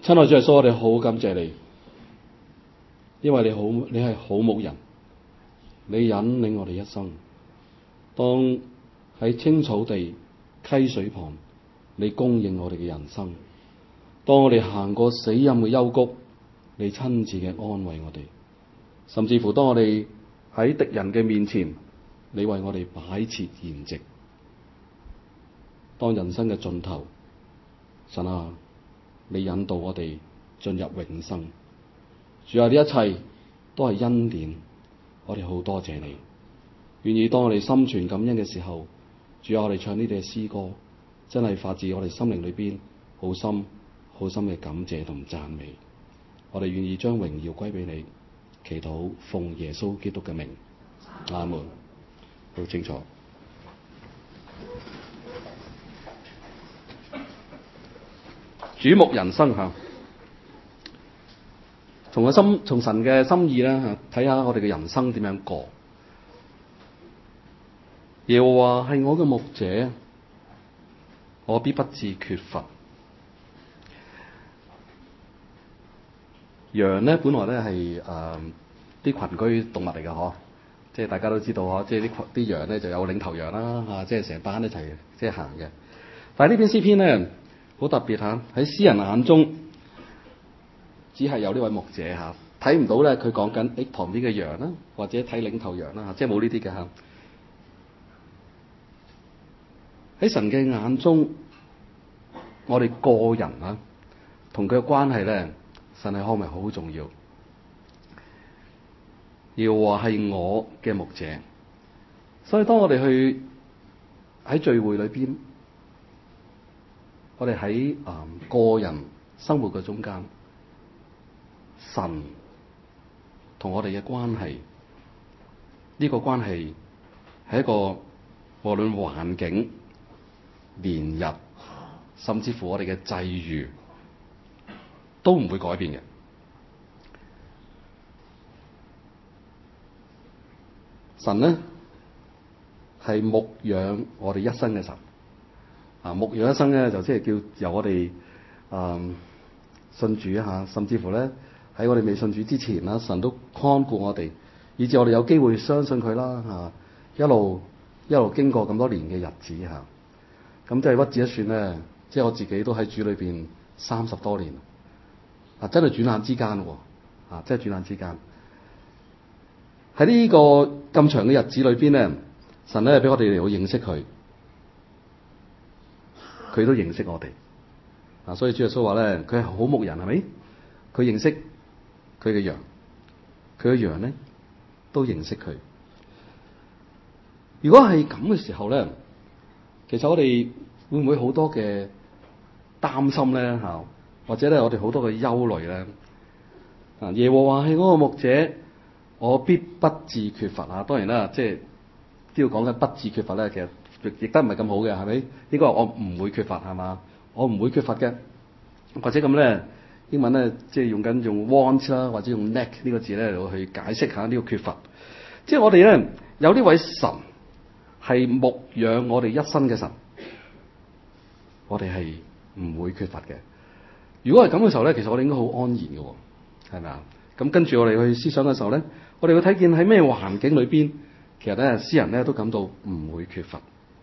親愛主耶穌，我哋好感謝你，因為你係好牧人，你引領我哋一生。當喺青草地、溪水旁，你供應我哋嘅人生；當我哋行過死蔭嘅幽谷，你親自嘅安慰我哋；甚至乎當我哋喺敵人嘅面前，你為我哋擺設筵席。當人生嘅盡頭，神啊，你引導我哋進入永生。主啊，呢一切都係恩典，我哋好多謝你。願意當我哋心存感恩嘅時候，主啊，我哋唱呢啲嘅詩歌，真係發自我哋心靈裏邊好深好深嘅感謝同讚美。我哋願意將榮耀歸俾你，祈禱奉耶穌基督嘅名，阿門。好清楚。主牧人生吓，從神嘅心意咧吓，睇下我哋嘅人生點樣過。耶和華係我嘅牧者，我必不致缺乏。羊咧本來咧係啲群居動物嚟嘅嗬，即係大家都知道嗬，即係啲羊咧就有領頭羊啦吓，即係成班一齊即係行嘅。但係呢篇詩篇咧好特別吓，喺詩人眼中只係有呢位牧者吓，睇唔到咧佢講緊旁邊嘅羊啦，或者睇領頭羊啦吓，即係冇呢啲嘅吓。喺神嘅眼中，我哋個人啊同佢嘅關係咧，神係看為好重要。要話係我嘅牧者，所以當我哋去喺聚會裏邊，我哋喺個人生活嘅中間，神同我哋嘅關係，呢個關係係一個無論環境、年日，甚至乎我哋嘅際遇，都唔會改變嘅。神咧係牧養我哋一生嘅神。牧養一生咧就即係叫由我哋信主吓，甚至乎咧喺我哋未信主之前啦，神都看顧我哋，以至我哋有機會相信佢啦吓，一路經過咁多年嘅日子吓，咁即係屈指一算咧，即係我自己都喺主裏邊30多年，真係轉眼之間喎，真係轉眼之間。喺呢個咁長嘅日子裏邊咧，神咧俾我哋嚟到認識佢，佢都認識我哋。所以主耶穌話咧，佢係好牧人，係咪？佢認識佢嘅羊，佢嘅羊咧都認識佢。如果係咁嘅時候咧，其實我哋會唔會好多嘅擔心咧吓，或者咧我哋好多嘅憂慮咧？耶和華係嗰個牧者，我必不致缺乏啊！當然啦，即係都要講緊不致缺乏咧，其實亦都唔係咁好嘅，係咪？應該話我唔會缺乏係嘛？我唔會缺乏嘅，或者咁咧，英文咧即係用 want 啦，或者用 lack 呢個字咧嚟去解釋下呢個缺乏。即係我哋咧有呢位神係牧養我哋一生嘅神，我哋係唔會缺乏嘅。如果係咁嘅時候咧，其實我哋應該好安然嘅，係咪啊？咁跟住我哋去思想嘅時候咧，我哋會睇見喺咩環境裏邊，其實咧詩人咧都感到唔會缺乏。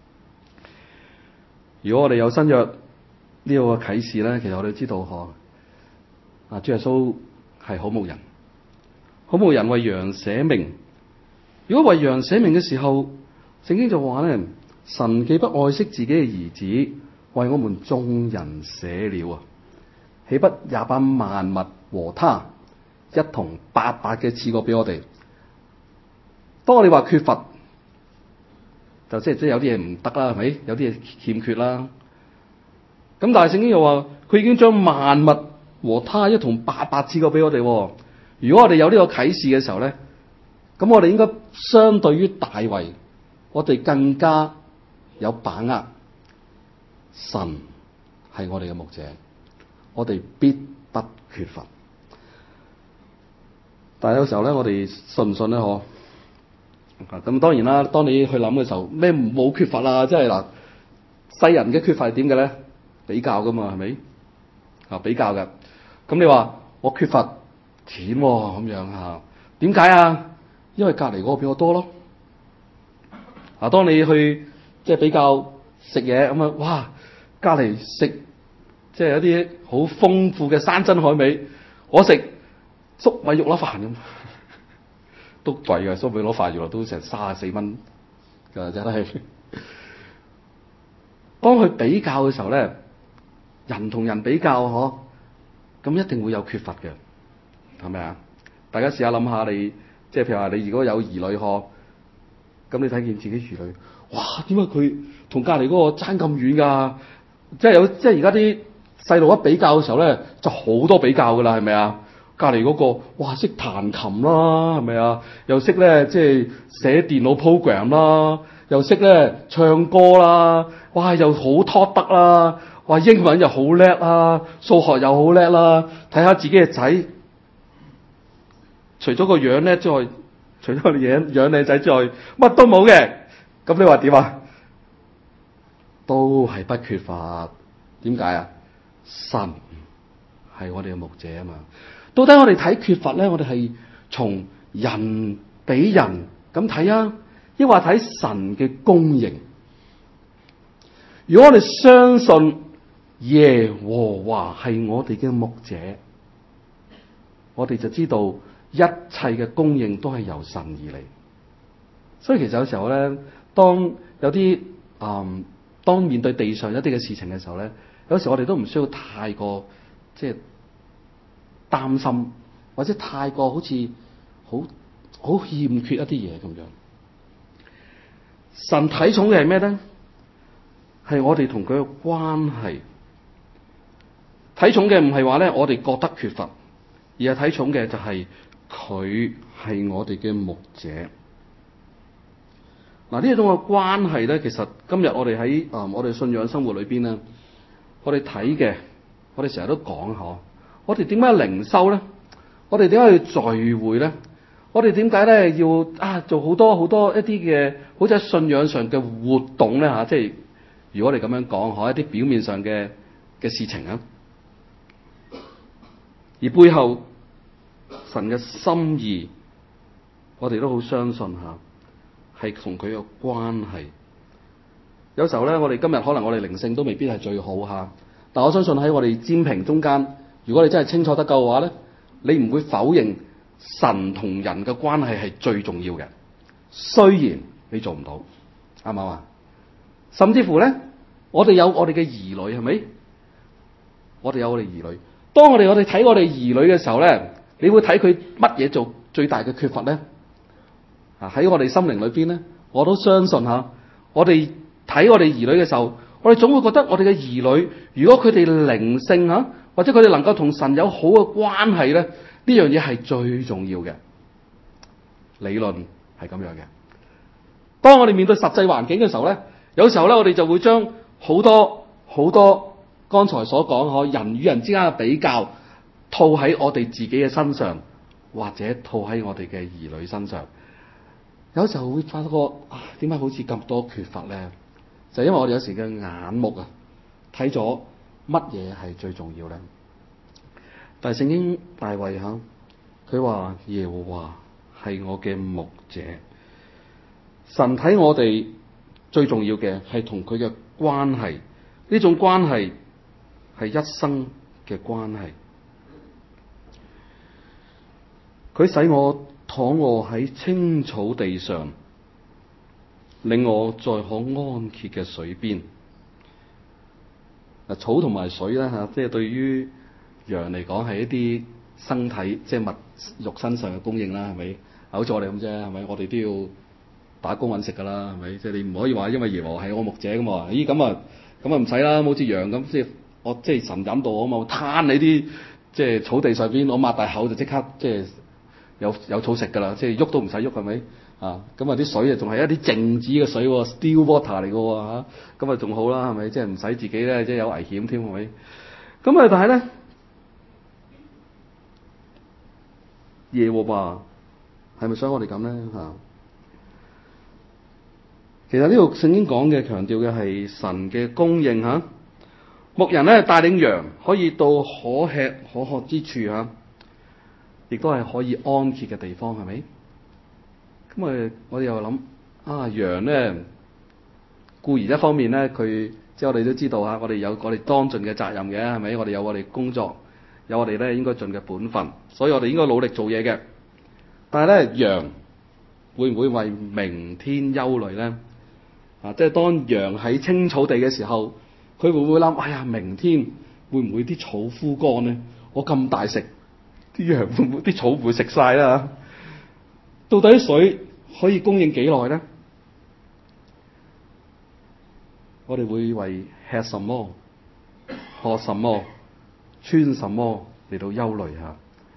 如果我哋有新約呢個啟示咧，其實我哋知道主耶穌係好牧人，好牧人為羊捨命。如果為羊捨命嘅時候，聖經就話咧，神既不愛惜自己嘅兒子，為我們眾人捨了啊，豈不也把萬物和他一同白白嘅賜過俾我哋？當我哋話缺乏，就即係有啲嘢唔得啦，係咪？有啲嘢欠缺啦。咁但係聖經又話，佢已經將萬物和他一同白白賜過俾我哋。如果我哋有呢個啟示嘅時候咧，咁我哋應該相對於大衛，我哋更加有把握。神係我哋嘅牧者，我哋必不缺乏。但係有時候咧，我哋信唔信咧？咁當然啦，當你去諗嘅時候，咩冇缺乏啊？即係嗱，世人嘅缺乏係點嘅咧？比較噶嘛，係咪？比較嘅。 咁你話我缺乏錢喎，咁樣嚇，點解啊？因為隔離嗰個比我多咯。當你去即係比較食嘢咁啊，哇！隔離食即係有啲好豐富嘅山珍海味，我食粟米肉粒飯咁，都貴嘅，粟米肉粒飯原來都成34蚊㗎，真係。當佢比較嘅時候咧，人同人比較咁一定會有缺乏嘅，係咪啊？大家試下諗下你，即係譬如話你如果有兒女咁你睇見自己兒女，哇！點解佢同隔離嗰個爭咁遠㗎？即係而家啲細路一比較嘅時候咧，就好多比較㗎啦，係咪啊？隔離嗰個，哇！識彈琴啦，係咪啊？又識咧，即係寫電腦 program 啦，又識咧唱歌啦，哇！又好 talk 得啦，哇！英文又好叻啦，數學又好叻啦。睇下自己嘅仔，除咗個樣叻之外，除咗個樣靚仔之外，乜都冇嘅。咁你話點啊？都係不缺乏。點解啊？神係我哋嘅牧者啊嘛。到底我哋睇缺乏咧，我哋係從人比人咁睇啊，抑或睇神嘅供應？如果我哋相信耶和華係我哋嘅牧者，我哋就知道一切嘅供應都係由神而嚟。所以其實有時候咧，當有啲當面對地上一啲嘅事情嘅時候咧，有時我哋都唔需要太過即係擔心，或者太過好似好欠缺一啲嘢咁樣。神睇重嘅係咩咧？係我哋同佢嘅關係。睇重嘅唔係話咧，我哋覺得缺乏，而係睇重嘅就係佢係我哋嘅牧者。嗱，呢種嘅關係咧，其實今日我哋喺我哋信仰生活裏邊咧，我哋睇嘅，我哋成日都講我哋點解靈修咧？我哋點解要聚會咧？我哋點解咧要做好多一啲嘅，好似喺信仰上嘅活動咧即係如果你咁樣講一啲表面上嘅事情啊，而背後神嘅心意，我哋都好相信係同佢有關係。有時候咧，我哋今日可能我哋靈性都未必係最好但我相信喺我哋占評中間，如果你真係清楚得夠嘅話咧，你唔會否認神同人嘅關係係最重要嘅。雖然你做唔到，啱唔啱啊？甚至乎咧，我哋有我哋嘅兒女，係咪？我哋有我哋兒女。當我哋睇我哋兒女嘅時候咧，你會睇佢乜嘢做最大嘅缺乏咧？喺我哋心靈裏邊咧，我都相信我哋睇我哋兒女嘅時候，我哋總會覺得我哋嘅兒女，如果佢哋靈性或者佢哋能夠同神有好嘅關係咧，呢樣嘢係最重要嘅。理論係咁樣嘅。當我哋面對實際環境嘅時候咧，有時候咧我哋就會將好多剛才所講人與人之間嘅比較套喺我哋自己嘅身上，或者套喺我哋嘅兒女身上。有時候會發覺點解好似咁多缺乏咧？就係因為我哋有時嘅眼目睇咗乜嘢係最重要咧？但係聖經大衛佢話耶和華係我嘅牧者。神睇我哋最重要嘅係同佢嘅關係，呢種關係係一生嘅關係。佢使我躺臥喺青草地上，令我在可安歇嘅水邊。草同埋水咧即係對於羊嚟講係一啲身體即係肉身上嘅供應啦，係咪？好似我哋咁啫，係咪？我哋都要打工揾食噶啦，係咪？即係你唔可以話因為耶和華係我牧者咁啊？咦咁啊唔使啦，好似羊咁，即係我即係神飲到啊嘛，我攤喺啲即係草地上邊，我擘大口就即刻即係有草食噶啦，即係喐都唔使喐，係咪？咁啲水仲係一啲靜止嘅水，still water 嚟嘅喎，咁仲好啦，係咪？即係唔使自己咧，即係有危險添，係咪？咁但係咧，耶和華係咪想我哋咁咧？其實呢度聖經講嘅強調嘅係神嘅供應牧人咧帶領羊可以到可吃可喝之處啊，亦都係可以安歇嘅地方，係咪？咁我哋又諗羊咧固然一方面咧，佢即係我哋都知道我哋有我哋當盡嘅責任嘅，係咪？我哋有我哋工作，有我哋咧應該盡嘅本分，所以我哋應該努力做嘢嘅。但係咧，羊會唔會為明天憂慮咧？即係當羊喺青草地嘅時候，佢會唔會諗：哎呀，明天會唔會啲草枯乾咧？我咁大食，啲羊會唔會啲草唔會食晒啦？到底水可以供應幾耐咧？我哋會為吃什麼、喝什麼、穿什麼嚟到憂慮下。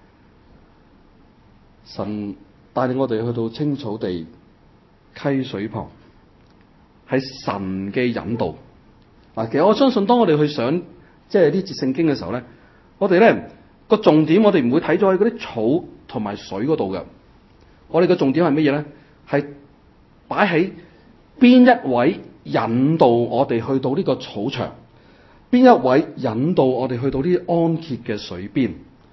神帶領我哋去到青草地、溪水旁，係神嘅引導。其實我相信，當我哋去想即係呢節聖經嘅時候咧，我哋咧個重點，我哋唔會睇咗喺嗰啲草同埋水嗰度嘅。我哋嘅重點係乜嘢咧？係擺喺邊一位引導我哋去到呢個草場，邊一位引導我哋去到呢啲安歇嘅水邊。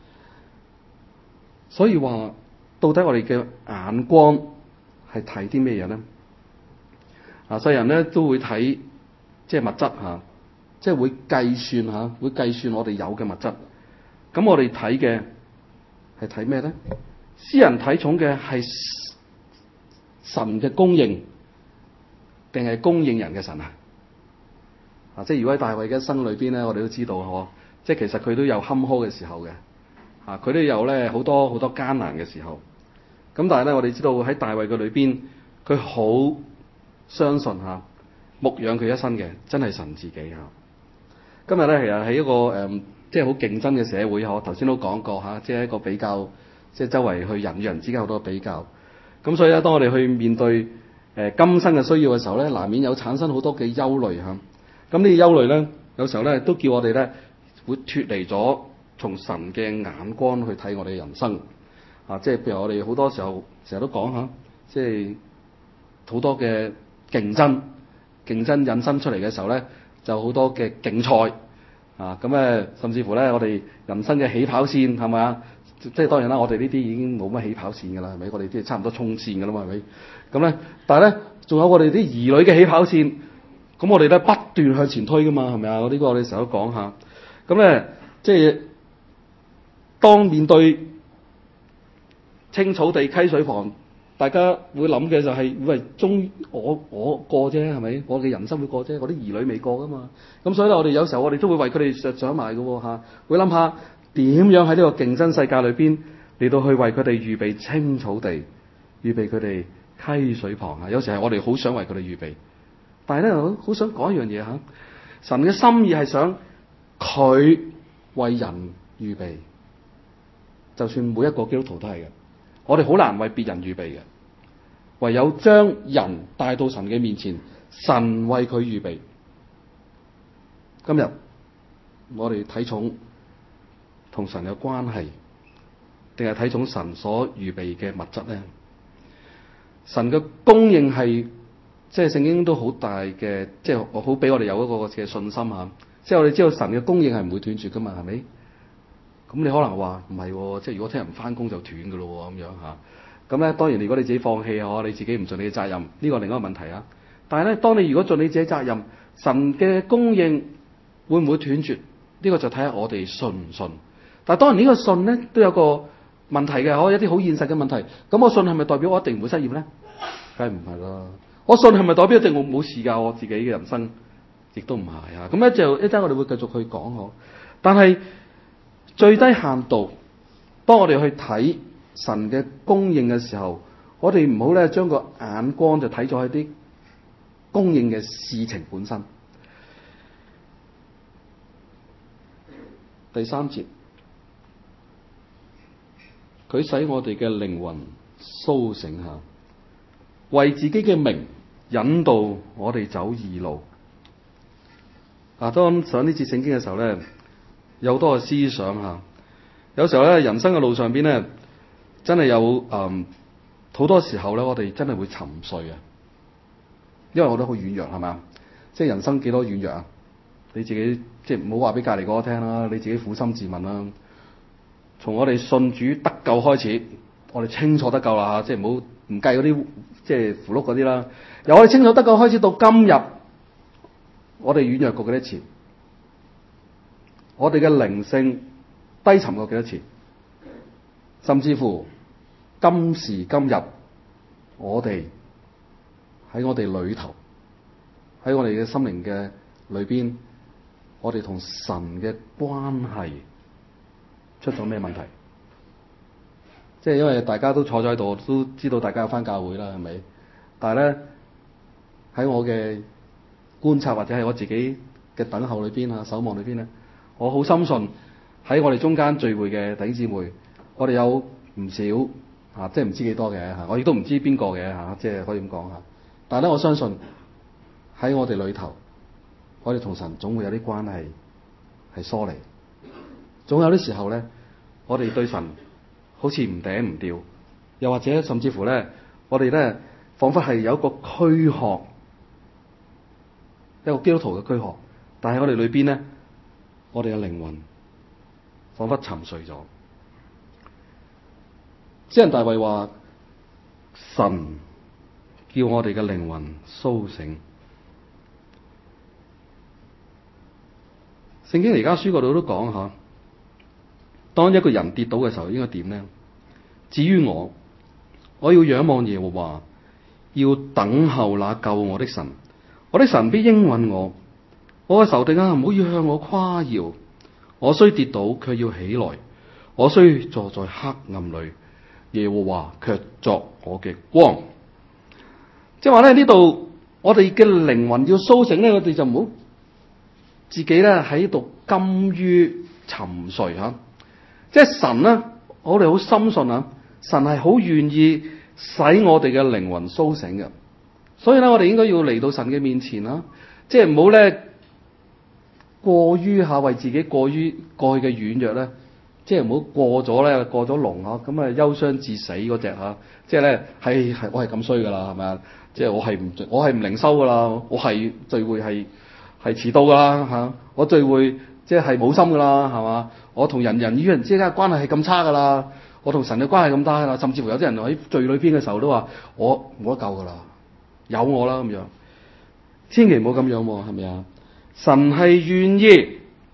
所以話，到底我哋嘅眼光係睇啲咩嘢咧？世人咧都會睇即係物質即係會計算會計算我哋有嘅物質。咁我哋睇嘅係睇咩咧？詩人睇重嘅係神嘅供應，定係供應人嘅神即係如果喺大衛嘅一生裏邊咧，我哋都知道即係其實佢都有坎坷嘅時候嘅，佢都有咧好多好多艱難嘅時候。咁但係咧，我哋知道喺大衛嘅裏邊，佢好相信牧養佢一生嘅真係神自己今日咧其實喺一個即係好競爭嘅社會，我頭先都講過即係一個比較，即係周圍去人與人之間好多比較。咁所以咧，當我哋去面對今生嘅需要嘅時候咧，難免有產生好多嘅憂慮咁呢啲憂慮咧，有時候咧都叫我哋咧會脫離咗從神嘅眼光去睇我哋嘅人生即係譬如我哋好多時候成日都講即係好多嘅競爭引申出嚟嘅時候咧，就好多嘅競賽咁甚至乎咧，我哋人生嘅起跑線係咪啊？即係當然啦，我哋呢啲已經冇乜起跑線㗎啦，係咪？我哋啲差唔多衝線㗎啦嘛，係咪？咁咧，但係咧，仲有我哋啲兒女嘅起跑線，咁我哋咧不斷向前推㗎嘛，係咪啊？呢個我哋成日都講下。咁咧，即係當面對青草地溪水旁，大家會諗嘅就係喂，終我過啫，係咪？我嘅人生會過啫，我啲兒女未過㗎嘛。咁所以咧，我哋有時候我哋都會為佢哋想埋㗎會諗下點樣喺呢個競爭世界裏邊嚟到去為佢哋預備青草地，預備佢哋溪水旁有時係我哋好想為佢哋預備，但係咧我好想講一樣嘢神嘅心意係想佢為人預備，就算每一個基督徒都係嘅。我哋好難為別人預備嘅，唯有將人帶到神嘅面前，神為佢預備。今日我哋睇重同神嘅關係，定係睇重神所預備嘅物質咧？神嘅供應係即係聖經都好大嘅，即係好俾我哋有一個嘅信心即係我哋知道神嘅供應係唔會斷絕噶嘛，係咪？咁你可能話唔係，即係如果聽日唔翻工就斷噶咯咁樣咁咧，當然如果你自己放棄你自己唔盡你嘅責任，呢個另一個問題但係咧，當你如果盡你自己責任，神嘅供應會唔會斷絕？呢個就睇下我哋信唔信。但係當然呢個信咧都有個問題嘅，一啲好現實嘅問題。咁我信係咪代表我一定唔會失業咧？梗係唔係啦。我信係咪代表一定我冇事㗎？我自己嘅人生亦都唔係咁咧，就一陣我哋會繼續去講但係最低限度，當我哋去睇神嘅供應嘅時候，我哋唔好咧將個眼光就睇咗喺啲供應嘅事情本身。第3節，佢使我哋嘅靈魂甦醒下，為自己嘅名引導我哋走義路。當上呢節聖經嘅時候咧，有好多嘅思想有時候咧，人生嘅路上邊咧，真係有好多時候咧，我哋真係會沉睡因為我都好軟弱係嘛，即係人生幾多軟弱你自己即係唔好話俾隔離嗰個聽啦，你自己苦心自問啦。從我哋信主得救開始，我哋清楚得救啦，即係唔好唔計嗰啲即係符碌嗰啲啦。由我哋清楚得救開始到今日，我哋軟弱過幾多次？我哋嘅靈性低沉過幾多次？甚至乎今時今日，我哋喺我哋裏頭，喺我哋嘅心靈嘅裏邊，我哋同神嘅關係出咗咩問題？即係因為大家都坐咗喺度，都知道大家有返教會啦，係咪？但係咧喺我嘅觀察或者係我自己嘅等候裏邊啊、守望裏邊咧，我好深信喺我哋中間聚會嘅弟兄姊妹，我哋有唔少即係唔知幾多嘅嚇，我亦都唔知邊個嘅嚇，即係可以咁講嚇。但係咧，我相信喺我哋裏頭，我哋同神總會有啲關係係疏離，總有啲時候咧，我哋對神好似唔頂唔掉，又或者甚至乎咧，我哋咧彷彿係有一個軀殼，一個基督徒嘅軀殼，但係我哋裏邊咧，我哋嘅靈魂彷彿沉睡咗。詩人大衛話：神叫我哋嘅靈魂甦醒。聖經彌迦書嗰度都講下，當一個人跌倒嘅時候應該點呢？至於我要仰望耶和華，要等候那救我的神。我的神必應允我。我嘅仇敵啊，唔好要向我誇耀。我雖跌倒，卻要起來；我雖坐在黑暗裏，耶和華卻作我嘅光。即係話咧，呢度我哋嘅靈魂要甦醒咧，我哋就唔好自己咧喺度甘於沉睡吓。即係神咧，我哋好深信啊，神係好願意使我哋嘅靈魂甦醒嘅。所以咧，我哋應該要嚟到神嘅面前啦，即係唔好咧過於為自己過去嘅軟弱咧，即係唔好過咗龍嗬，咁啊憂傷至死嗰隻吓，即係咧係我係咁衰噶啦，係咪啊？即係我係唔靈修噶啦，我係聚會係遲到噶啦吓，我聚會即係冇心噶啦，係嘛？我同人與人之間嘅關係係咁差噶啦，我同神嘅關係咁差噶啦，甚至乎有啲人喺罪裏邊嘅時候都話我冇得救噶啦，有我啦咁樣，千祈唔好咁樣喎，係咪啊？神係願意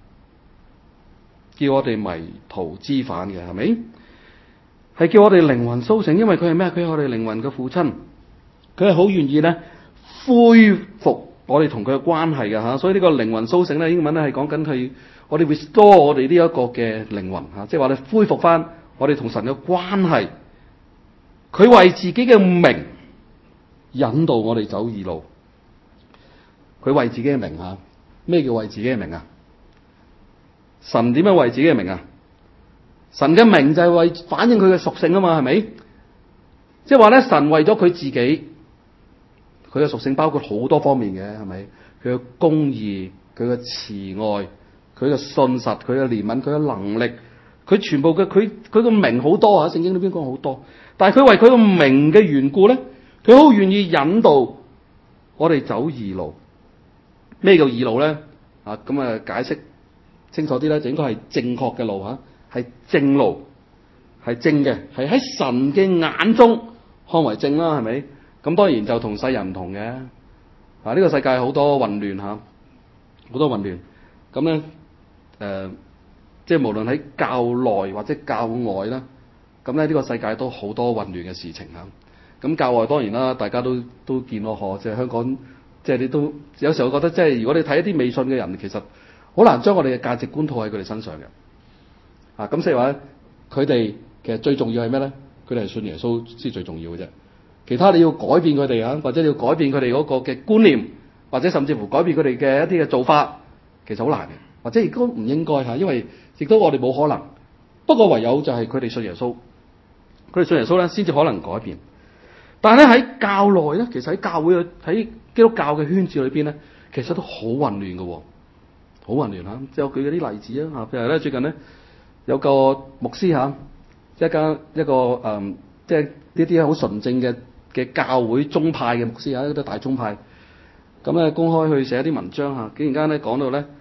叫我哋迷途知返嘅，係咪？係叫我哋靈魂甦醒，因為佢係咩？佢係我哋靈魂嘅父親，佢係好願意咧恢復我哋同佢嘅關係嘅吓。所以呢個靈魂甦醒咧，英文咧係講緊佢我哋 restore 我哋呢一個嘅靈魂吓，即係話你恢復翻我哋同神嘅關係。佢為自己嘅名引導我哋走義路，佢為自己嘅名吓。咩叫為自己嘅名啊？神點樣為自己嘅名啊？神嘅名就係為反映佢嘅屬性啊嘛，係咪？即係話咧，神為咗佢自己，佢嘅屬性包括好多方面嘅，係咪？佢嘅公義、佢嘅慈愛、佢嘅信實、佢嘅憐憫、佢嘅能力，佢全部嘅佢個名好多啊！聖經裏邊講好多，但係佢為佢個名嘅緣故咧，佢好願意引導我哋走義路。咩叫義路咧？咁啊解釋清楚啲咧，就應該係正確嘅路吓，係正路，係正嘅，係喺神嘅眼中看為正啦，係咪？咁當然就同世人唔同嘅。呢個世界好多混亂吓，好多混亂。咁咧即係無論喺教內或者教外啦，咁咧呢個世界都好多混亂嘅事情吓。咁教外當然啦，大家都見咯，嗬，即係香港。即係你都有時候覺得，即係如果你睇一啲未信嘅人，其實好難將我哋嘅價值觀套喺佢哋身上嘅。咁所以話佢哋其實最重要係咩咧？佢哋係信耶穌先最重要嘅啫。其他你要改變佢哋或者你要改變佢哋嗰個嘅觀念，或者甚至乎改變佢哋嘅一啲嘅做法，其實好難嘅，或者亦都唔應該因為亦都我哋冇可能。不過唯有就係佢哋信耶穌，佢哋信耶穌咧，先至可能改變。但係咧喺教內咧，其實喺教會喺基督教嘅圈子裏邊咧，其實都好混亂嘅，好混亂吓。即係我舉嗰啲例子啊，譬如咧最近咧有個牧師一個即係呢啲好純正嘅教會宗派嘅牧師一啲大宗派，咁咧公開去寫一啲文章竟然間咧講到咧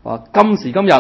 話今時今日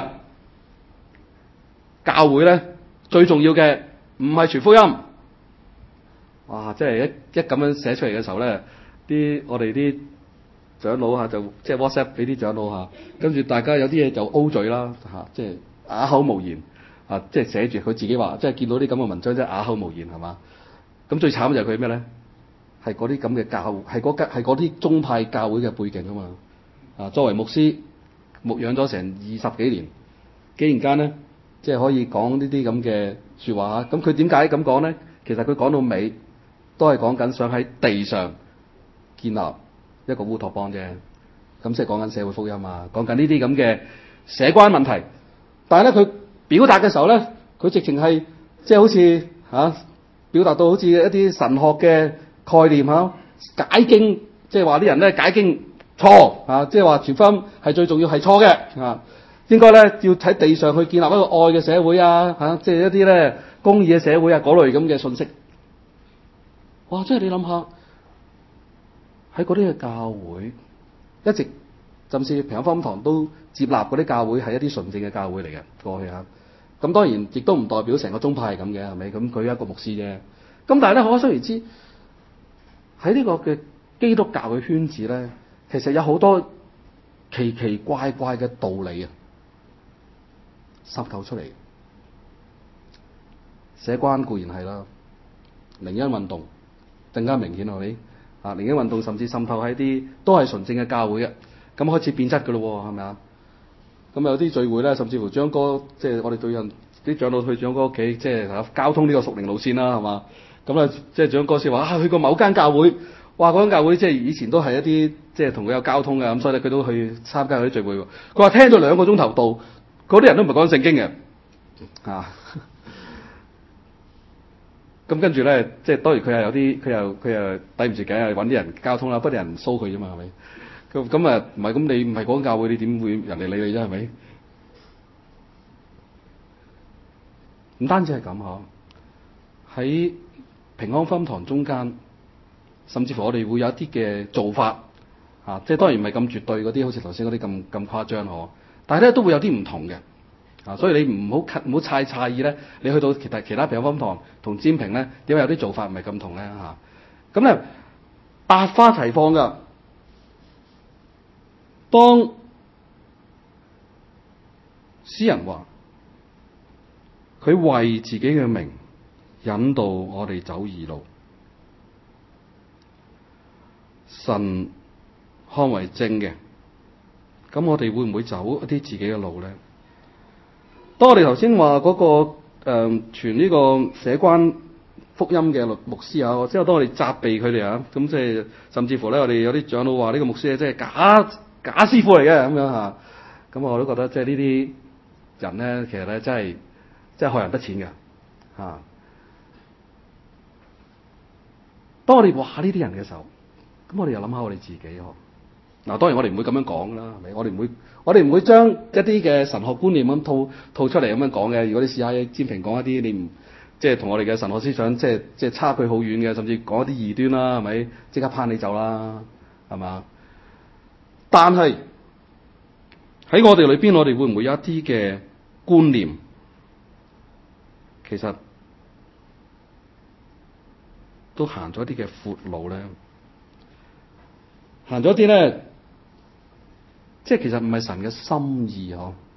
教會咧最重要嘅唔係傳福音。哇！即係一咁樣寫出嚟嘅時候咧，我哋啲長老就即係 WhatsApp 俾啲長老嚇，跟住大家有啲嘢就 O 嘴啦嚇，即係啞口無言啊！即係寫住佢自己話，即係見到啲咁嘅文章，即係啞口無言係嘛？咁最慘就係佢咩咧？係嗰啲咁嘅教，係嗰啲宗派教會嘅背景啊嘛！啊，作為牧師牧養咗成20幾年，竟然間咧即係可以講呢啲咁嘅説話嚇。咁佢點解咁講咧？其實佢講到尾都係講緊想喺地上建立一個烏托邦啫。咁即係講緊社會福音啊，講緊呢啲咁嘅社關問題。但係咧佢表達嘅時候咧，佢直情係即係好似表達到好似一啲神學嘅概念解經，即係話啲人咧解經錯即係話傳福音係最重要係錯嘅應該咧要喺地上去建立一個愛嘅社會即係一啲咧公義嘅社會嗰類咁嘅信息。哇！即係你諗下喺嗰啲嘅教會一直，甚至平安福音堂都接納嗰啲教會係一啲純正嘅教會嚟嘅過去咁當然亦都唔代表成個宗派係咁嘅，係咪？咁佢一個牧師啫。咁但係咧，可想而知喺呢個嘅基督教嘅圈子咧，其實有好多奇奇怪怪嘅道理滲透出嚟。社關固然係啦，靈恩運動更加明顯係咪？靈恩運動甚至滲透喺啲都係純正嘅教會咁開始變質㗎咯，係咪啊？咁有啲聚會咧，甚至乎長哥即係我哋對人啲長老去長哥屋企，即係交通呢個屬靈路線啦，係嘛？咁啊，即係長哥先話去過某間教會，哇！嗰間教會即係以前都係一啲即係同佢有交通嘅，咁所以咧佢都去參加嗰啲聚會。佢話聽咗2個鐘頭道，嗰啲人都唔係講聖經嘅咁跟住咧，即係當然佢又有啲佢又抵唔住頸，揾啲人交通啦，不啲人騷佢啫嘛，係咪？咁啊，唔係咁你唔係嗰間教會，你點會人哋理你啫？係咪？唔單止係咁喺平安福音堂中間，甚至乎我哋會有一啲嘅做法即係當然唔係咁絕對嗰啲，好似頭先嗰啲咁誇張但係咧都會有啲唔同嘅所以你唔好太詫異咧。你去到其他平安福音堂同占平咧，點解有啲做法唔係咁同咧咁咧百花齊放㗎。當詩人話佢為自己嘅名引導我哋走義路，神看為正嘅，咁我哋會唔會走一啲自己嘅路咧？當我哋頭先話嗰個傳呢個社關福音嘅牧師之後當我哋責備佢哋咁即係甚至乎咧，我哋有啲長老話呢個牧師即係假師傅嚟嘅咁樣咁我都覺得即係呢啲人咧，其實咧真係害人不淺嘅當我哋話呢啲人嘅時候，咁我哋又諗下我哋自己嗱，當然我哋唔會咁樣講啦，係咪？我哋唔會將一啲嘅神學觀念咁套出嚟咁樣講嘅。如果你試下占平講一啲你唔即係同我哋嘅神學思想即係差距好遠嘅，甚至講一啲異端啦，係咪？即刻攀你走啦，係嘛？但係喺我哋裏邊，我哋會唔會有一啲嘅觀念，其實都行咗一啲嘅闊路咧？行咗啲咧，即係其實唔係神嘅心意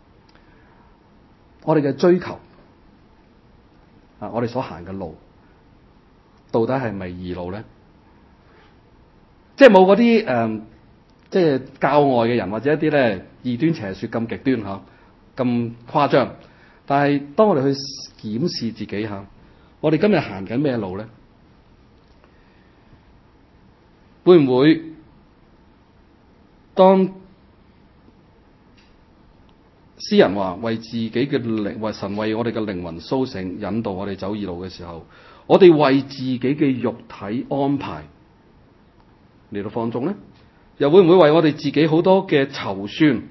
我哋嘅追求我哋所行嘅路，到底係咪義路咧？即係冇嗰啲即係教外嘅人，或者一啲咧異端邪說咁極端咁誇張。但係當我哋去檢視自己我哋今日行緊咩路咧？會唔會當詩人話為自己嘅為神為我哋嘅靈魂甦醒，引導我哋走義路嘅時候，我哋為自己嘅肉體安排嚟到放縱咧？又會唔會為我哋自己好多嘅籌算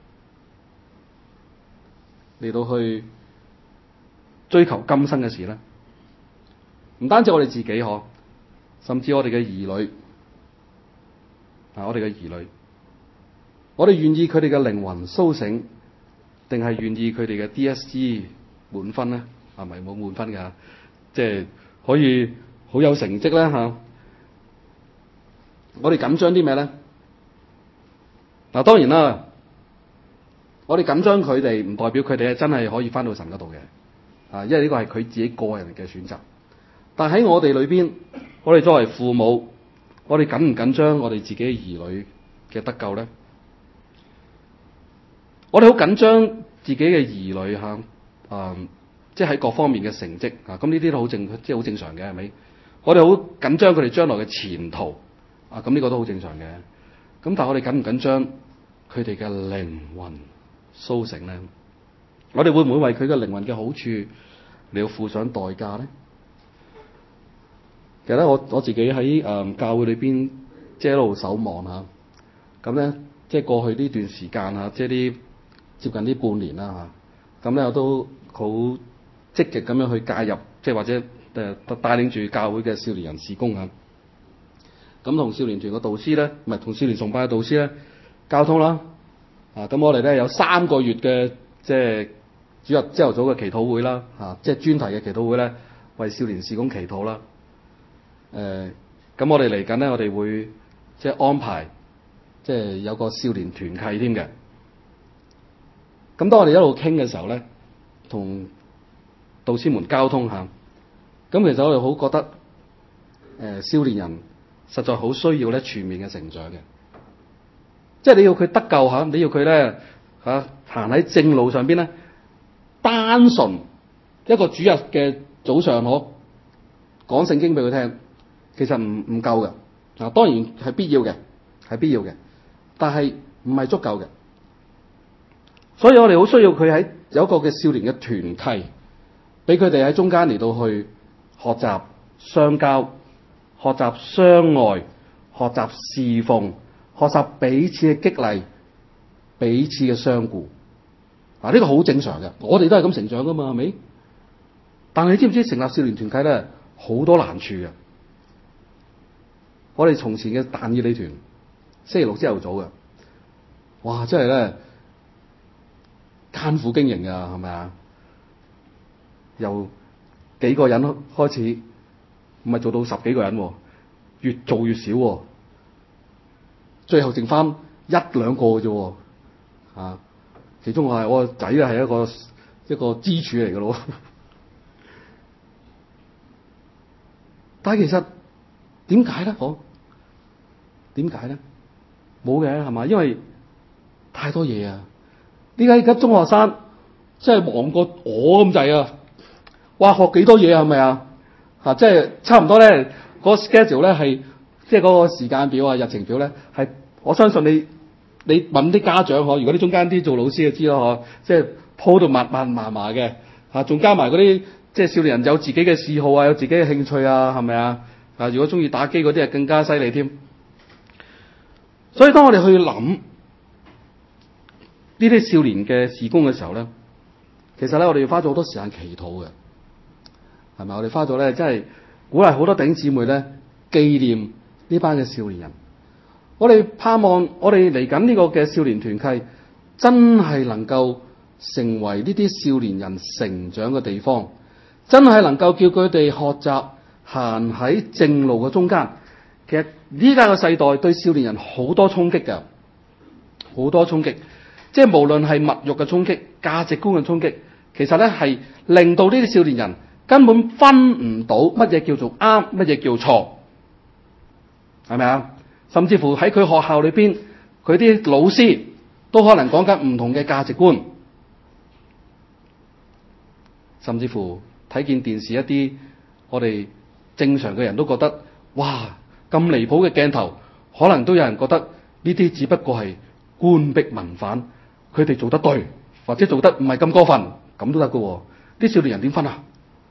嚟到去追求今生嘅事咧？唔單止我哋自己甚至我哋嘅兒女我哋嘅兒女，我哋願意佢哋嘅靈魂甦醒， 定係願意佢哋嘅 DSE 滿分咧？係咪冇滿分㗎？即係可以好有成績咧嚇。我哋緊張啲咩咧？嗱，當然啦，我哋緊張佢哋唔代表佢哋係真係可以返到神嗰度嘅，因為呢個係佢自己個人嘅選擇。但喺我哋裏邊，我哋作為父母，我哋緊唔緊張我哋自己嘅兒女嘅得救咧？我哋好緊張自己嘅兒女嚇，即係喺各方面嘅成績啊，咁呢啲都好正常嘅，係咪？我哋好緊張佢哋將來嘅前途啊，咁呢個都好正常嘅。咁但係我哋緊唔緊張佢哋嘅靈魂甦醒咧？我哋會唔會為佢嘅靈魂嘅好處你要付上代價咧？其實咧，我自己喺教會裏邊即係一路守望嚇，咁咧即係過去呢段時間嚇，即係啲接近呢半年啦嚇，咁咧我都好積極咁樣去介入，即係或者帶領住教會嘅少年人事工啊。咁同少年團嘅導師咧，唔係同少年崇拜嘅導師咧交通啦。咁我哋咧有3個月嘅即係主日朝頭早嘅祈禱會啦，即係專題嘅祈禱會咧，為少年事工祈禱啦。咁我哋嚟緊咧，我哋會即係安排，即係有個少年團契添嘅。咁當我哋一路傾嘅時候咧，同導師們交通下，咁其實我哋好覺得，少年人實在好需要咧全面嘅成長嘅。即係你要佢得救嚇，你要佢咧行喺正路上邊咧，單純一個主日嘅早上我講聖經俾佢聽。其實唔夠嘅，當然係必要嘅，但係唔係足夠嘅。所以我哋好需要佢喺有一個嘅少年嘅團契，俾佢哋喺中間嚟到去學習相交、學習相愛、學習侍奉、學習彼此嘅激勵、彼此嘅相顧。呢個好正常嘅，我哋都係咁成長噶嘛，係咪？但係你知唔知成立少年團契咧，好多難處嘅。我哋從前嘅但以理團，星期六朝頭早嘅，哇！真係咧艱苦經營㗎，係咪啊？由幾個人開始，唔係做到10幾個人，越做越少，最後剩翻1、2個啫。其中我個仔咧係一個支柱嚟嘅咯。但係其實點解咧？點解咧？冇嘅係嘛？因為太多嘢啊！點解而家中學生真係忙過我咁滯啊！哇，學幾多嘢係咪啊？即係差唔多咧，嗰個 schedule 咧係即係嗰個時間表啊、日程表咧係，我相信你問啲家長如果你中間啲做老師就知啦即係鋪到密麻嘅仲加埋嗰啲即係少年人有自己嘅嗜好啊，有自己嘅興趣啊，係咪啊？如果中意打機嗰啲更加犀利添。所以當我哋去諗呢啲少年嘅事工嘅時候咧，其實咧我哋要花咗好多時間祈禱嘅，係咪？我哋花咗咧，真係鼓勵好多弟兄姊妹咧紀念呢班嘅少年人。我哋盼望我哋嚟緊呢個嘅少年團契，真係能夠成為呢啲少年人成長嘅地方，真係能夠叫佢哋學習行喺正路嘅中間。其實呢家嘅世代對少年人好多衝擊㗎，好多衝擊，即係無論係物慾嘅衝擊、價值觀嘅衝擊，其實咧係令到呢啲少年人根本分唔到乜嘢叫做啱，乜嘢叫錯，係咪啊？甚至乎喺佢學校裏邊，佢啲老師都可能講緊唔同嘅價值觀，甚至乎睇見電視一啲我哋正常嘅人都覺得哇！咁離譜嘅鏡頭，可能都有人覺得呢啲只不過係官逼民反，佢哋做得對，或者做得唔係咁過分，咁都得㗎。啲少年人點分啊？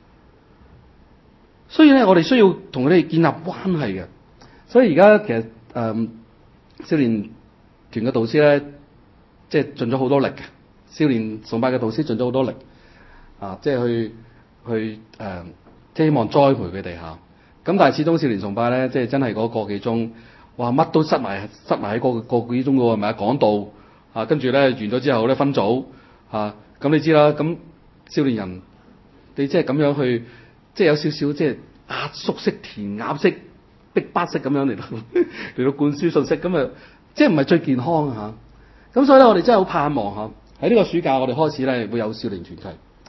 所以咧，我哋需要同佢哋建立關係嘅。所以而家其實少年團嘅導師咧，即係盡咗好多力嘅。少年崇拜嘅導師盡咗好多力即係去即係希望栽培佢哋下。咁但係始終少年崇拜咧，即係真係嗰個幾鐘，哇乜都塞埋喺個幾鐘㗎喎，係咪啊？講道跟住咧完咗之後咧分組咁你知啦，咁少年人你即係咁樣去，即係有少少即係壓縮式、填鴨式、逼迫式咁樣嚟到灌輸信息，咁啊即係唔係最健康啊嚇。咁所以咧，我哋真係好盼望嚇喺呢個暑假，我哋開始咧會有少年團契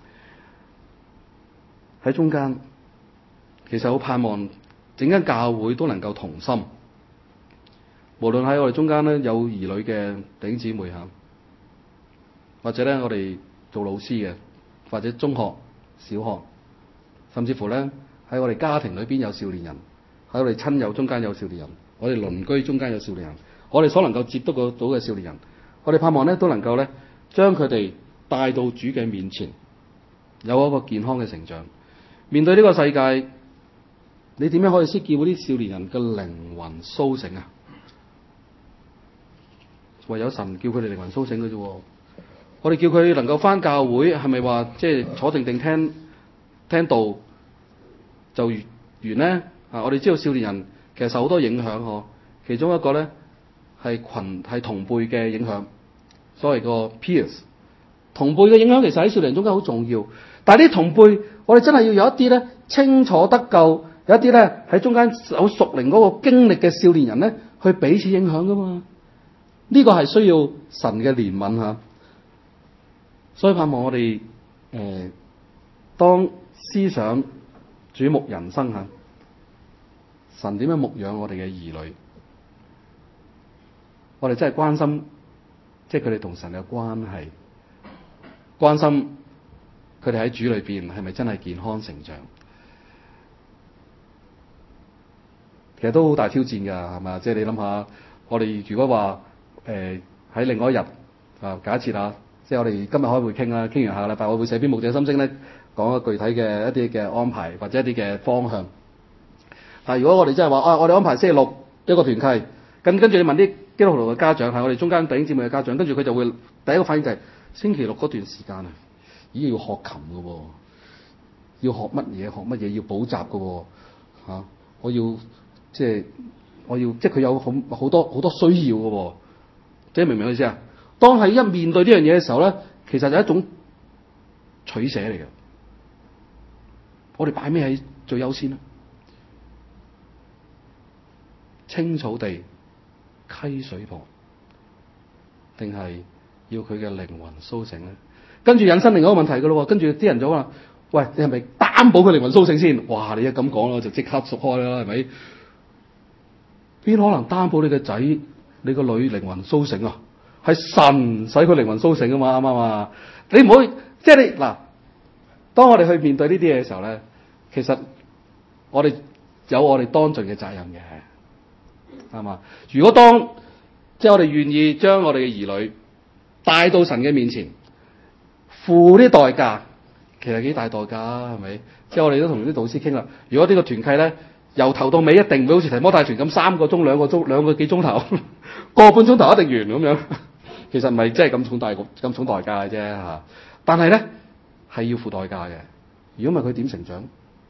喺中間。其實好盼望整間教會都能夠同心，無論喺我哋中間咧有兒女嘅弟兄姊妹嚇，或者咧我哋做老師嘅，或者中學、小學，甚至乎咧喺我哋家庭裏邊有少年人，喺我哋親友中間有少年人，我哋鄰居中間有少年人，我哋所能夠接觸到嘅少年人，我哋盼望咧都能夠咧將佢哋帶到主嘅面前，有一個健康嘅成長。面對呢個世界，你點樣可以先叫嗰啲少年人嘅靈魂甦醒啊？唯有神叫佢哋靈魂甦醒嘅啫。我哋叫佢能夠返教會，係咪話即係坐定定聽道就完呢？我哋知道少年人其實受好多影響嗬，其中一個咧係同輩嘅影響，所謂個 peers 同輩嘅影響，其實喺少年人中間好重要。但係啲同輩，我哋真係要有一啲咧清楚得救，有一啲咧喺中間有屬靈嗰個經歷嘅少年人咧，去彼此影響噶嘛。呢個係需要神嘅憐憫嚇。所以盼望我哋當思想主牧人生嚇，神點樣牧養我哋嘅兒女，我哋真係關心，即係佢哋同神嘅關係，關心佢哋喺主裏邊係咪真係健康成長。其實都好大挑戰㗎，係嘛？即係你諗下，我哋如果話喺另外一日假設下。即係我哋今日開會傾啦，傾完下個禮拜我會寫篇牧者心聲咧，講個具體嘅一啲嘅安排或者一啲嘅方向。但係如果我哋真係話我哋安排星期六一個團契，跟住你問啲基督徒嘅家長，係我哋中間弟兄姊妹嘅家長，跟住佢就會第一個反應就係、星期六嗰段時間啊，咦要學琴嘅喎，要學乜嘢學乜嘢，要補習嘅喎嚇，我要即係佢有好多需要嘅喎，即係明唔明我意思啊？當係一面對呢樣嘢嘅時候咧，其實就係一種取捨嚟嘅。我哋擺咩喺最優先咧？青草地、溪水旁，定係要佢嘅靈魂甦醒咧？跟住引申另外一個問題嘅咯。跟住啲人就話：喂，你係咪擔保佢靈魂甦醒先？哇！你一咁講啦，就即刻熟開啦，係咪？邊可能擔保你嘅仔、你個女靈魂甦醒啊？係神使佢靈魂甦醒啊嘛，啱唔啱啊？你唔好即係你嗱，當我哋去面對呢啲嘢嘅時候咧，其實我哋有我哋當盡嘅責任嘅，係嘛？如果即係我哋願意將我哋嘅兒女帶到神嘅面前，付啲代價，其實幾大代價啊？係咪？即係我哋都同啲導師傾啦。如果呢個團契咧，由頭到尾一定唔會好似提摩太團咁3個鐘、2個幾鐘頭、個半鐘頭一定完咁樣。其實唔係真係咁重代價嘅啫嚇，但係咧係要付代價嘅。如果唔係佢點成長？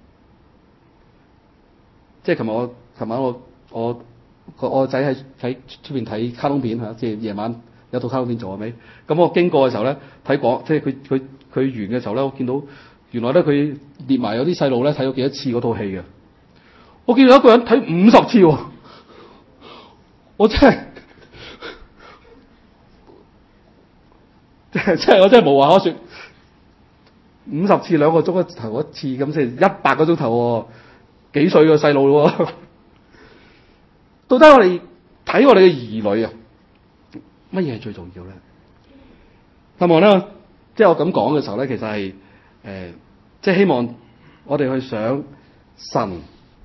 即係琴晚我個仔喺出邊睇卡通片嚇，即係夜晚有套卡通片做係咪？咁我經過嘅時候咧，即係佢完嘅時候咧，我見到原來咧佢列埋有啲細路咧睇咗幾多次嗰套戲嘅。我見到一個人睇50次喎，我真係。即係我真係無話可說，50次2個鐘頭一次咁，即係100個鐘頭喎，幾歲嘅細路咯？到底我哋睇我哋嘅兒女啊，乜嘢係最重要咧？希望咧，即係我咁講嘅時候咧，其實係即係希望我哋去想神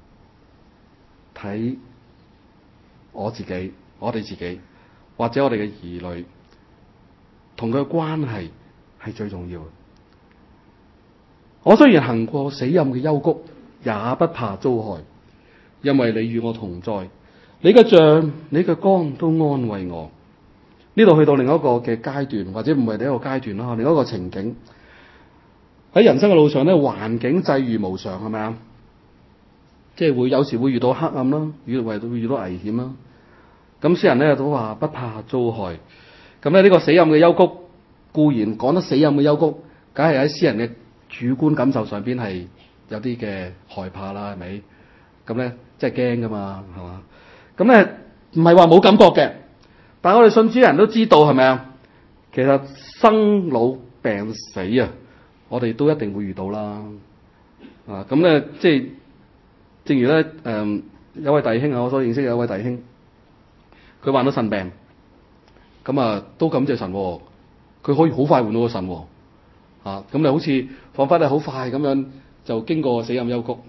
睇我哋自己，或者我哋嘅兒女。同佢嘅關係係最重要嘅。我雖然行過死蔭嘅幽谷，也不怕遭害，因為你與我同在。你嘅杖、你嘅竿都安慰我。呢度去到另一個嘅階段，或者唔係另一個階段啦，另一個情景。喺人生嘅路上咧，環境際遇無常，係咪啊？即係有時會遇到黑暗啦，會遇到危險啦。咁詩人咧都話不怕遭害。咁咧呢個死蔭嘅幽谷， 固然講得死蔭嘅幽谷，梗係喺詩人嘅主觀感受上邊係有啲嘅害怕啦，係咪？咁咧即係驚噶嘛，係嘛？咁咧唔係話冇感覺嘅，但係我哋信主人都知道係咪啊？其實生老病死啊，我哋都一定會遇到啦。啊，咁咧即係正如咧有位弟兄啊，我所認識有一位弟兄，佢患咗腎病，咁啊都感謝神，佢可以好快換到個腎，啊咁就好似彷彿係好快咁樣就經過死蔭幽谷。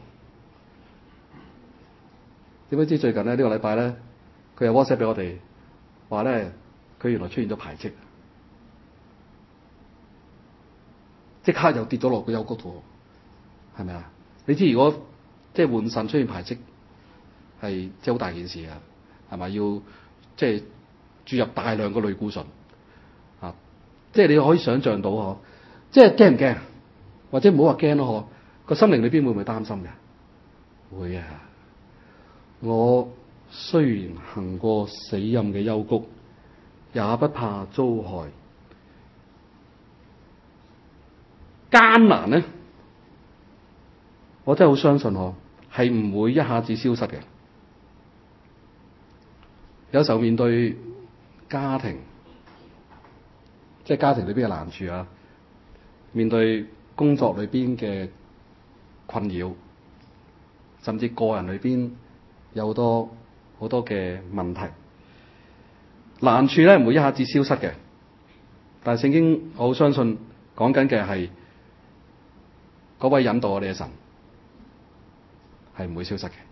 點不知最近咧呢個禮拜咧，佢又 WhatsApp 俾我哋話咧，佢原來出現咗排斥，即刻又跌咗落個幽谷度，係咪啊？你知如果即係換腎出現排斥，係即係好大件事啊，係咪？要即係注入大量嘅類固醇啊！即係你可以想像到嗬，即係驚唔驚？或者唔好話驚咯嗬，個心靈裏邊會唔會擔心嘅？會啊！我雖然行過死蔭嘅幽谷，也不怕遭害。艱難咧，我真係好相信係唔會一下子消失嘅。有時候面對家庭，即係家庭裏邊嘅難處啊，面對工作裏邊嘅困擾，甚至個人裏邊有好多嘅問題，難處咧唔會一下子消失嘅。但係聖經我好相信講緊嘅係嗰位引導我哋嘅神係唔會消失嘅。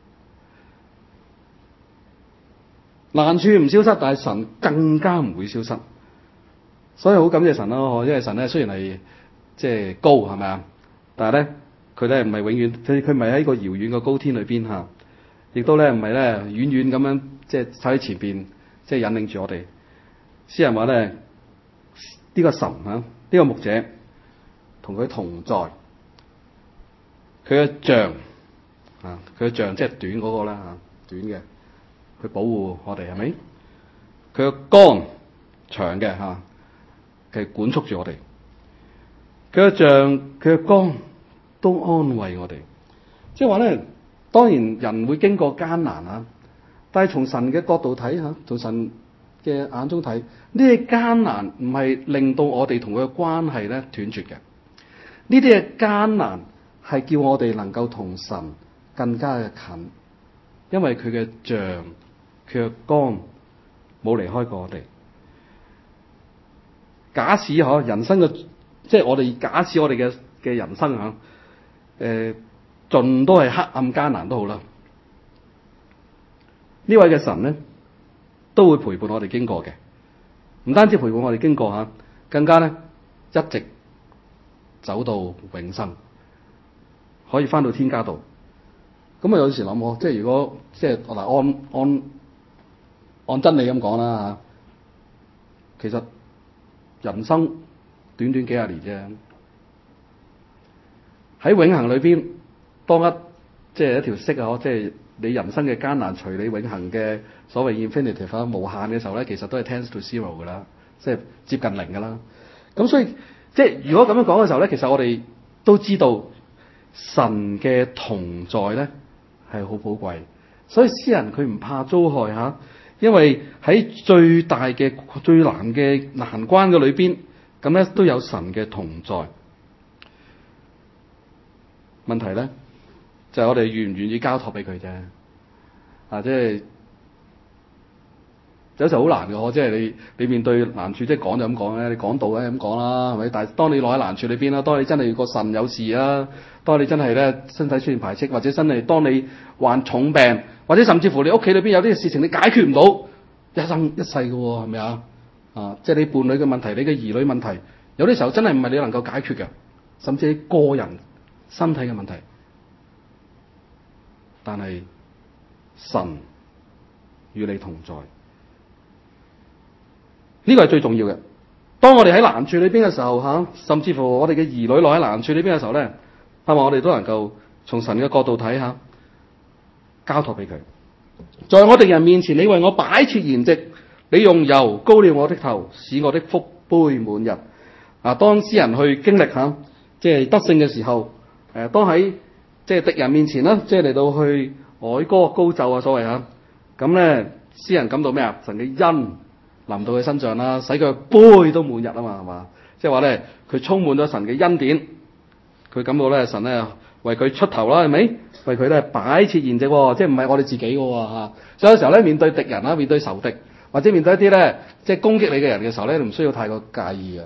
難處唔消失，但係神更加唔會消失。所以好感謝神咯，因為神咧雖然係即係高係咪啊？但係咧佢咧唔係永遠，佢唔係喺個遙遠嘅高天裏邊嚇，亦都咧唔係咧遠遠咁樣即係走喺前邊，即係引領住我哋。詩人話咧呢個神嚇，呢個牧者同佢同在，佢嘅杖啊，佢嘅杖即係短嗰個啦嚇，短嘅。去保護我哋係咪？佢嘅竿長嘅嚇，佢管束住我哋。佢嘅杖、佢嘅竿都安慰我哋。即係話咧，當然人會經過艱難啊，但係從神嘅角度睇嚇，從神嘅眼中睇，呢啲艱難唔係令到我哋同佢嘅關係咧斷絕嘅。呢啲嘅艱難係叫我哋能夠同神更加嘅近，因為佢嘅杖、佢嘅竿冇離開過我哋。假使人生嘅，即係我哋假使我哋嘅人生盡都係黑暗艱難都好啦，呢位嘅神咧都會陪伴我哋經過嘅。唔單止陪伴我哋經過更加咧一直走到永生，可以翻到天家度。咁啊有時諗即係如果即係嗱按真理咁講啦嚇，其實人生短短幾廿年啫，喺永恆裏邊，當即係一條色即係你人生嘅艱難，隨你永恆嘅所謂 infinity 無限嘅時候咧，其實都係 tends to zero 噶啦，即係接近零噶啦。咁所以即係如果咁樣講嘅時候咧，其實我哋都知道神嘅同在咧係好寶貴，所以詩人佢唔怕遭害因為喺最大嘅最難嘅難關嘅裏邊，咁咧都有神嘅同在。問題咧就係我哋願唔願意交託俾佢啫。即係有時候好難嘅，即係你面對難處，即係講就咁講咧，你講道咧咁講啦，係咪？但係當你落喺難處裏邊啦，當你真係個腎有事啦，當你真係咧身體出現排斥，或者真係當你患重病，或者甚至乎你屋企裏邊有啲事情你解決唔到，一生一世嘅喎，係咪啊？即係你伴侶嘅問題，你嘅兒女問題，有啲時候真係唔係你能夠解決嘅，甚至你個人身體嘅問題。但係神與你同在，呢個係最重要嘅。當我哋喺難處裏邊嘅時候甚至乎我哋嘅兒女落喺難處裏邊嘅時候咧，希望我哋都能夠從神嘅角度睇下，交託俾佢。在我敵人面前，你為我擺設筵席，你用油膏了我的頭，使我的福杯滿溢。 當詩人去經歷嚇，即係得勝嘅時候，當喺即係敵人面前啦，即係嚟到去哀歌高奏啊，所謂嚇。咁咧，詩人感到咩啊？神嘅恩臨到佢身上啦，使佢杯都滿溢啊嘛，係嘛？即係話咧，佢充滿咗神嘅恩典，佢感到咧神咧為佢出頭啦，係咪？為佢咧擺設筵席，即係唔係我哋自己嘅喎。所以有時候咧，面對敵人啦，面對仇敵，或者面對一啲咧即係攻擊你嘅人嘅時候咧，你唔需要太過介意嘅。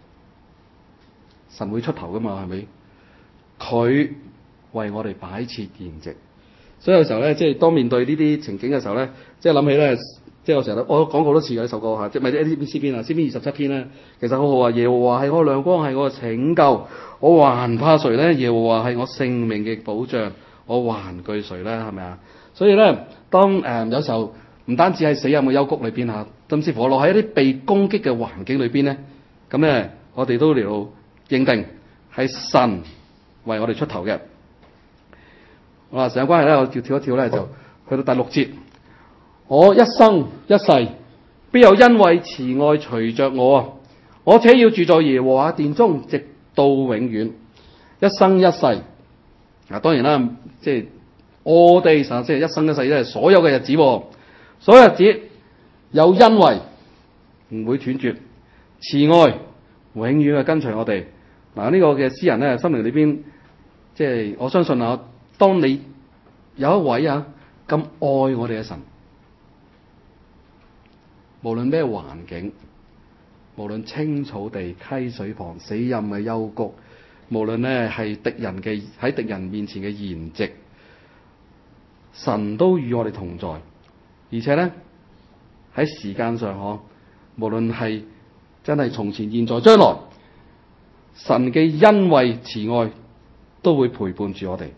神會出頭噶嘛，係咪？佢為我哋擺設筵席，所以有時候咧，即係當面對呢啲情景嘅時候咧，即係諗起咧，即係我成日我講過好多次嘅呢首歌嚇，即係咪啲詩篇啊？詩篇27篇咧，其實好好啊！耶和華係我亮光，係我嘅拯救，我還怕誰咧？耶和華係我性命嘅保障，我還懼誰咧？係咪啊？所以咧，當有時候唔單止喺死蔭嘅幽谷裏邊嚇，甚至乎我落喺一啲被攻擊嘅環境裏邊咧，咁咧我哋都嚟到認定係神為我哋出頭嘅。我話時間關係咧，我跳一跳咧，就去到第6節。我一生一世必有恩惠慈愛隨着我啊！我且要住在耶和華殿中，直到永遠。一生一世當然啦，即係我哋神即係一生一世，即係所有嘅日子，所有日子有恩惠唔會斷絕，慈愛永遠係跟隨我哋。呢個嘅詩人咧，心靈裏邊即係我相信啊，當你有一位咁愛我哋嘅神，無論咩環境，無論青草地、溪水旁、死蔭嘅幽谷，無論咧係敵人嘅喺敵人面前嘅筵席，神都與我哋同在。而且咧喺時間上無論係真係從前、現在、將來，神嘅恩惠慈愛都會陪伴住我哋。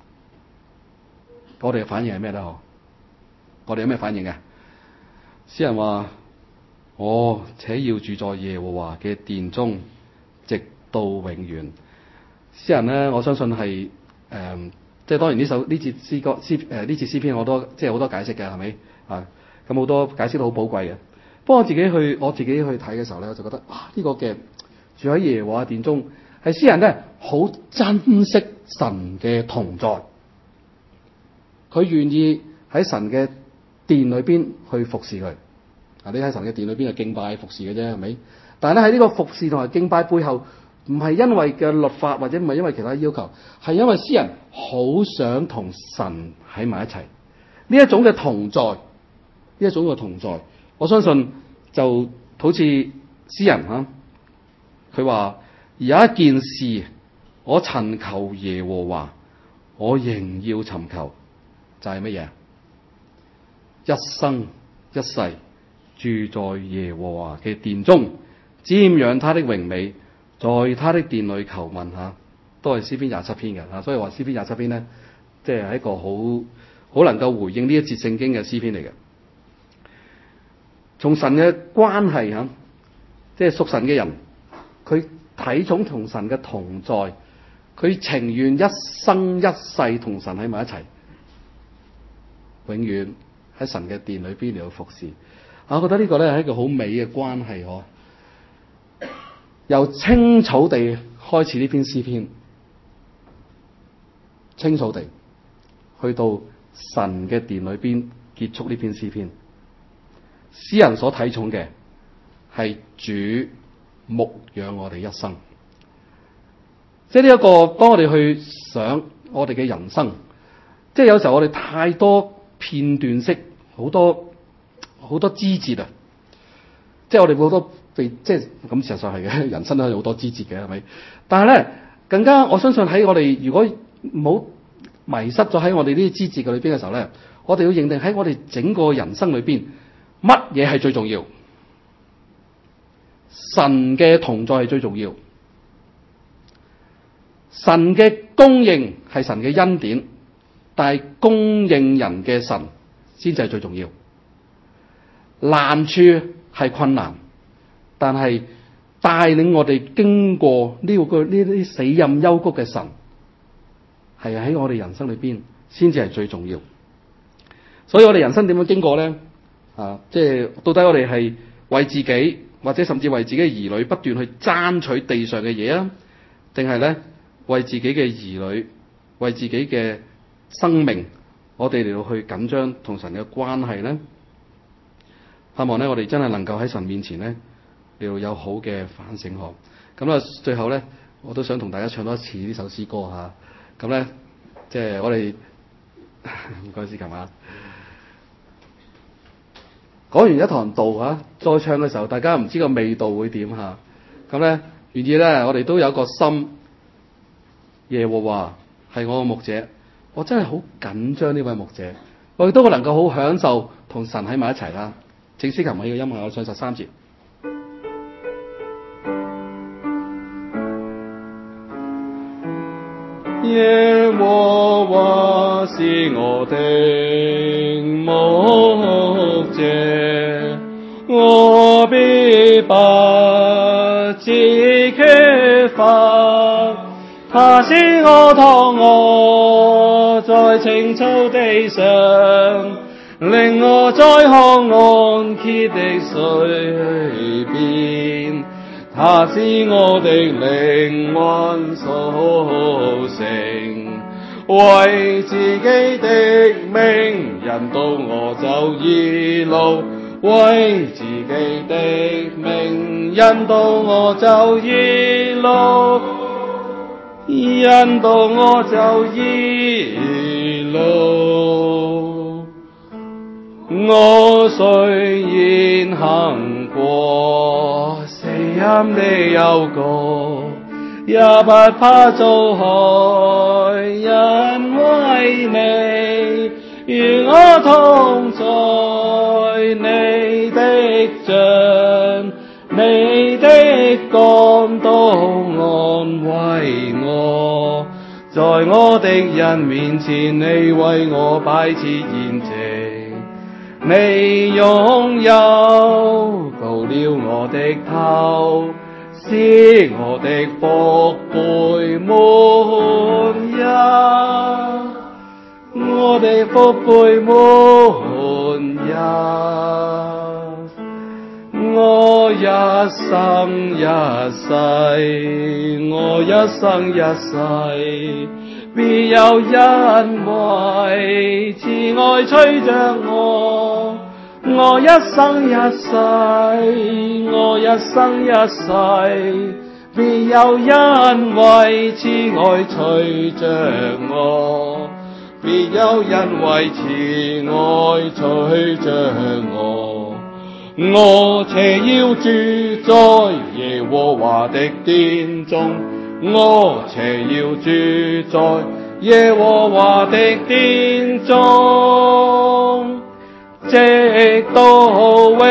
我哋嘅反應係咩咧？我哋有咩反應嘅？詩人話：我且要住在耶和華嘅殿中，直到永遠。詩人咧，我相信係即係當然呢節詩歌呢節詩篇，我都即係好多解釋嘅，係咪啊？咁好多解釋都好寶貴嘅。不過我自己去睇嘅時候咧，我就覺得哇！呢個嘅住喺耶和華殿中，係詩人咧好珍惜神嘅同在，佢願意喺神嘅殿裏邊去服侍佢。你喺神嘅殿裏邊係敬拜服侍嘅啫，係咪？但係咧喺呢個服侍同埋敬拜背後，唔係因為嘅律法或者唔係因為其他要求，係因為詩人好想同神喺埋一齊。呢一種嘅同在，呢一種嘅同在，我相信就好似詩人佢話有一件事我尋求耶和華，我仍要尋求，就係乜嘢？一生一世住在耶和華嘅殿中，瞻仰他的榮美，在他的殿裏求問都係詩篇27篇嘅。所以話詩篇27篇咧，即係一個好能夠回應呢一節聖經嘅詩篇嚟嘅。從神嘅關係即係屬神嘅人，佢睇重同神嘅同在，佢情願一生一世同神喺埋一齊，永遠喺神嘅殿裏邊嚟到服侍。我覺得呢個咧係一個好美嘅關係。由青草地開始呢篇詩篇，青草地去到神嘅殿裏邊結束呢篇詩篇。詩人所睇重嘅係主牧養我哋一生，即係呢一個當我哋去想我哋嘅人生，即係有時候我哋太多片段式，好多枝節啊，即係我哋好多即係咁，事實上係嘅，人生都有好多枝節嘅，係咪？但係咧，更加我相信喺我哋如果冇迷失咗喺我哋呢啲枝節嘅裏邊嘅時候咧，我哋要認定喺我哋整個人生裏邊，乜嘢係最重要？神嘅同在係最重要，神嘅供應係神嘅恩典，但係供應人嘅神先至係最重要。難處係困難，但係帶領我哋經過呢啲死蔭幽谷嘅神，係喺我哋人生裏邊先至係最重要。所以我哋人生點樣經過咧？即係到底我哋係為自己或者甚至為自己嘅兒女不斷去爭取地上嘅嘢啊？定係咧為自己嘅兒女、為自己嘅生命，我哋嚟到去緊張同神嘅關係咧？盼望咧，我哋真係能夠喺神面前咧，嚟到有好嘅反省學。咁啊，最後咧，我都想同大家唱多一次呢首詩歌嚇。咁咧，即係我哋唔該司琴啊。講完一堂道嚇，再唱嘅時候，大家唔知個味道會點嚇。咁咧，願意咧，我哋都有個心。耶和華係我嘅牧者，我真係好緊張呢位牧者，我亦都能夠好享受同神喺埋一齊啦。請司琴喺個音樂，我唱13節。耶和華是我的牧者，我必不致缺乏。他使我躺臥在青草地上，令我在可安歇的水邊。他使我的靈魂蘇醒，為自己的名引導我走義路，為自己的名引導我走義路，引導我走義路。我雖然行過死蔭的幽谷，也不怕遭害，因為你與我同在。你的杖，你的竿都安慰我，在我敵人面前，你為我擺設筵席。你用油膏了我的頭，使我的福杯滿溢，我的福杯滿溢。我一生一世，我一生一世，必有恩惠慈愛隨着我。我一生一世，我一生一世，必有恩惠慈愛隨着我，必有恩惠慈愛隨着我。我且要住在耶和華的殿中，我且要住在耶和華的殿中，直到永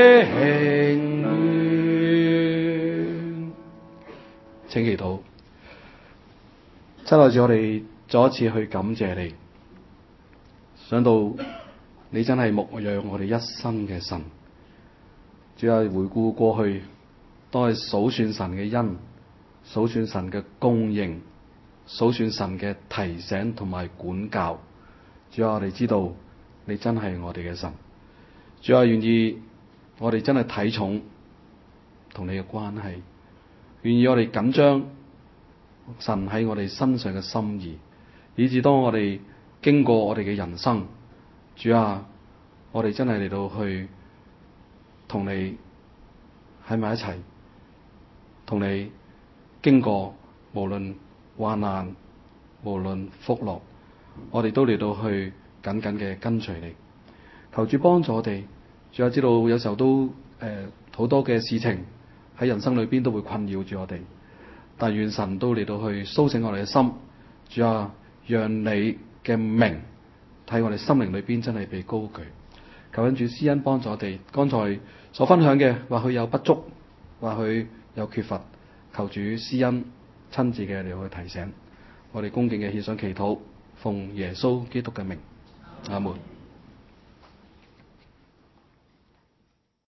遠。請祈禱。親愛主，我哋再一次去感謝你，想到你真係牧養我哋一生嘅神。主啊，回顧過去，都係數算神嘅恩，數算神嘅供應，數算神嘅提醒同埋管教。主啊，我哋知道你真係我哋嘅神。主啊，願意我哋真係睇重同你嘅關係，願意我哋緊張神喺我哋身上嘅心意，以至當我哋經過我哋嘅人生，主啊，我哋真係嚟到去同你喺埋一齊，同你經過無論患難，無論福樂，我哋都嚟到去緊緊嘅跟隨你。求主幫助我哋。主啊，知道有時候都好多嘅事情喺人生裏邊都會困擾住我哋，但願神都嚟到去蘇醒我哋嘅心。主啊，讓你嘅名喺我哋心靈裏邊真係被高舉。求恩主施恩幫助我哋。剛才所分享嘅或許有不足，或許有缺乏，求主施恩親自嘅嚟去提醒我哋。恭敬嘅獻上祈禱，奉耶穌基督嘅名，阿門。